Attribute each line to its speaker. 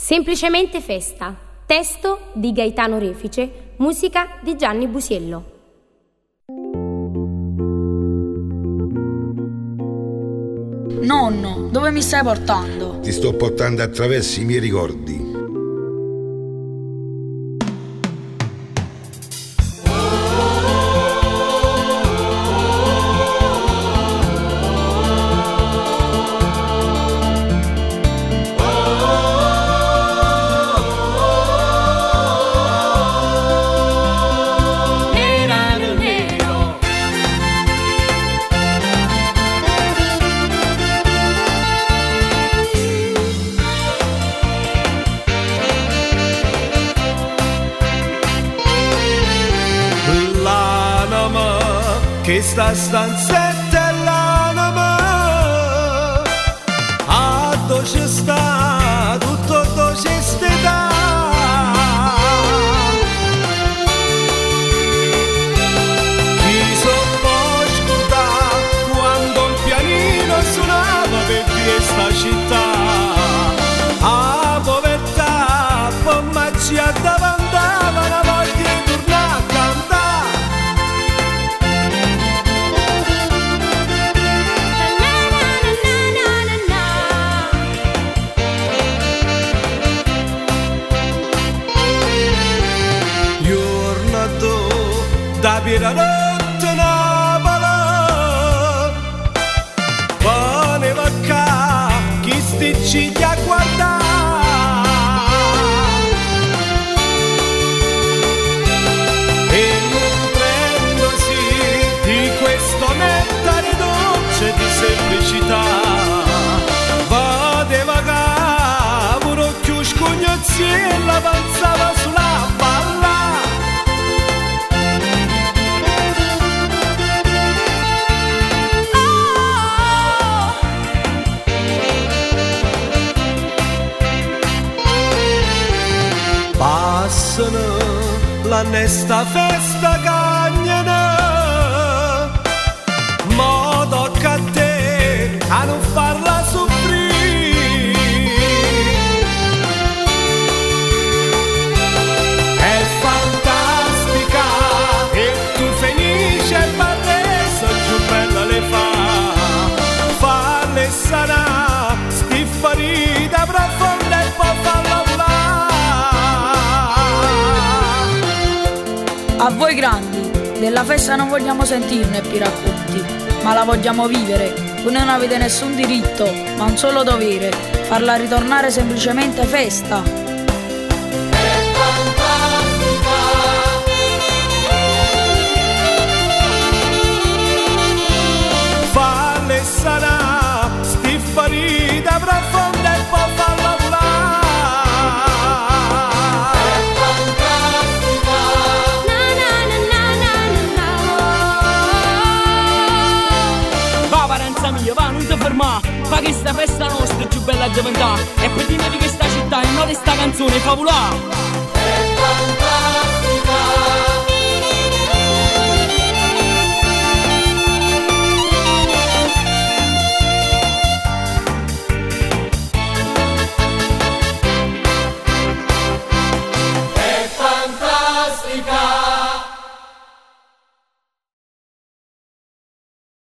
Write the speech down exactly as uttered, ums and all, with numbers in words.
Speaker 1: Semplicemente festa. Testo di Gaetano Refice, musica di Gianni Busiello.
Speaker 2: Nonno, dove mi stai portando?
Speaker 3: Ti sto portando attraverso i miei ricordi.
Speaker 4: Che sta stanzetta è l'anima, a dove sta tutto dove sta. Chi so può scordare quando un pianino suonava per via sta città, a povertà poi ci addavantava una voglia di tornare a cantare. Da Pieranotte Napoli poneva qua chi sticci a guardare e nutrendosi di questo nettare dolce di semplicità poteva che pure più scognozziella avanzava sulla palla. Passano l'annesta festa cagnana, ma tocca a te a non farla soffrire. È fantastica e tu felice e bellezza più bella le fa. Falle sarà sti ferita profonda e poi farla
Speaker 2: A voi grandi, della festa non vogliamo sentirne più racconti, ma la vogliamo vivere. Voi non avete nessun diritto, ma un solo dovere, farla ritornare semplicemente festa.
Speaker 4: È fantastica. Falle sarà sti ferita profonda e poi farla
Speaker 5: mia, va, non ti fermare, fa che sta festa nostra è più bella diventare e per dire di questa città il nome di sta canzone favolare.
Speaker 4: È fantastica.